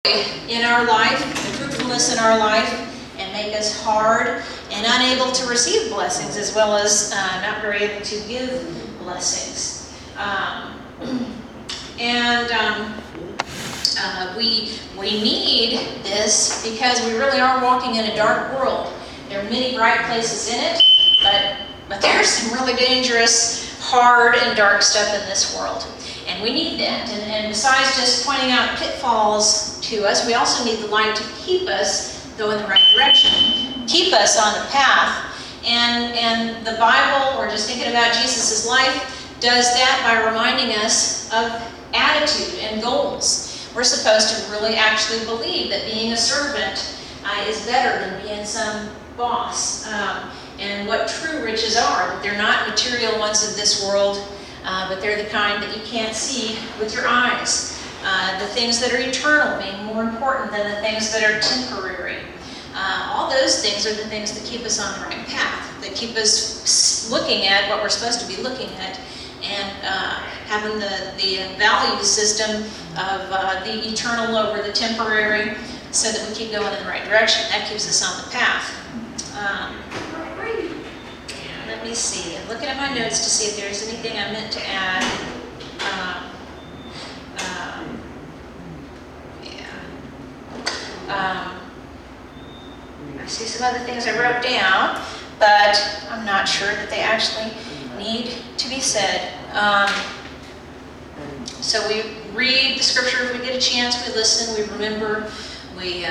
in our life, the fruitfulness in our life, and make us hard and unable to receive blessings, as well as not very able to give blessings. We need this because we really are walking in a dark world. There are many bright places in it, but there's some really dangerous, hard, and dark stuff in this world. And we need that. And besides just pointing out pitfalls to us, we also need the light to keep us going in the right direction, keep us on the path. And the Bible, or just thinking about Jesus' life, does that by reminding us of attitude and goals. We're supposed to really actually believe that being a servant is better than being some boss. And what true riches are, that they're not material ones of this world, but they're the kind that you can't see with your eyes. The things that are eternal being more important than the things that are temporary. All those things are the things that keep us on the right path, that keep us looking at what we're supposed to be looking at, and having the value system of the eternal over the temporary, so that we keep going in the right direction. That keeps us on the path. Let me see. I'm looking at my notes to see if there's anything I meant to add. I see some other things I wrote down, but I'm not sure that they actually need to be said. So we read the scripture if we get a chance, we listen, we remember, we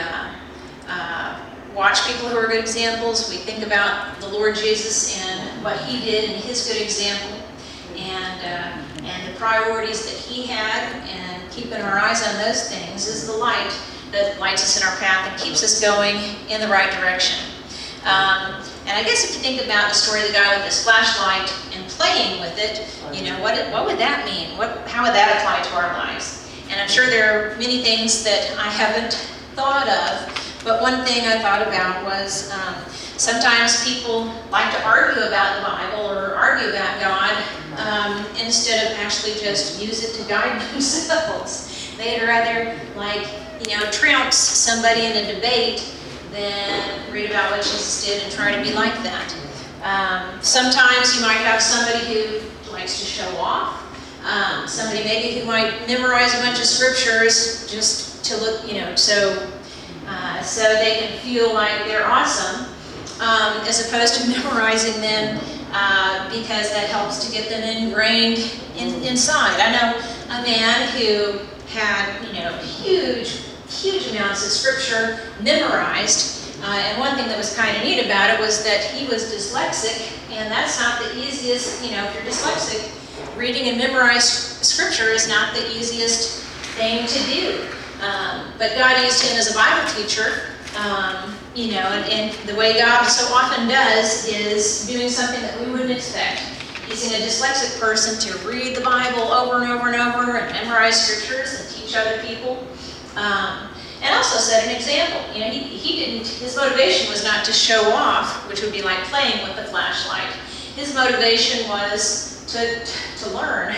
watch people who are good examples, we think about the Lord Jesus and what he did and his good example, and the priorities that he had, and keeping our eyes on those things is the light that lights us in our path and keeps us going in the right direction. And I guess if you think about the story of the guy with his flashlight and playing with it, you know, what would that mean? How would that apply to our lives? And I'm sure there are many things that I haven't thought of, but one thing I thought about was sometimes people like to argue about the Bible or argue about God instead of actually just use it to guide themselves. They'd rather, trounce somebody in a debate than read about what Jesus did and try to be like that. Sometimes you might have somebody who likes to show off. Somebody maybe who might memorize a bunch of scriptures just to look, so they can feel like they're awesome, as opposed to memorizing them because that helps to get them ingrained inside. I know a man who had, huge amounts of scripture memorized, and one thing that was kind of neat about it was that he was dyslexic, and that's not the easiest, if you're dyslexic, reading and memorizing scripture is not the easiest thing to do. But God used him as a Bible teacher, and the way God so often does is doing something that we wouldn't expect. Using a dyslexic person to read the Bible over and over and over and memorize scriptures and teach other people. And also set an example. His motivation was not to show off, which would be like playing with the flashlight. His motivation was to learn,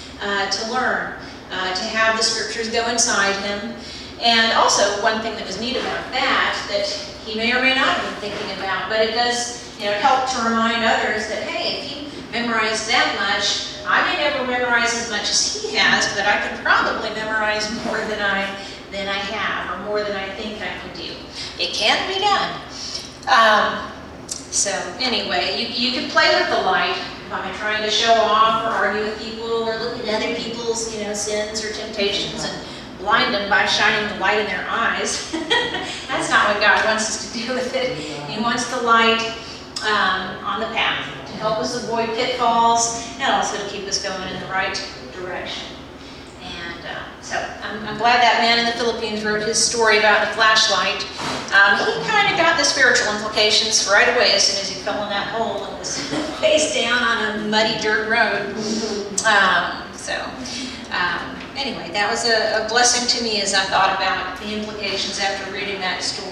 to have the scriptures go inside him. And also, one thing that was neat about that he may or may not have been thinking about, but it does, help to remind others that, hey, if you memorize that much, I may never memorize as much as he has, but I could probably memorize more than I have, or more than I think I can do. It can be done. So anyway, you can play with the light by trying to show off or argue with people or look at other people's, sins or temptations and blind them by shining the light in their eyes. That's not what God wants us to do with it. He wants the light on the path to help us avoid pitfalls and also to keep us going in the right direction. So I'm glad that man in the Philippines wrote his story about the flashlight. He kind of got the spiritual implications right away as soon as he fell in that hole and was face down on a muddy dirt road. Anyway, that was a blessing to me as I thought about the implications after reading that story.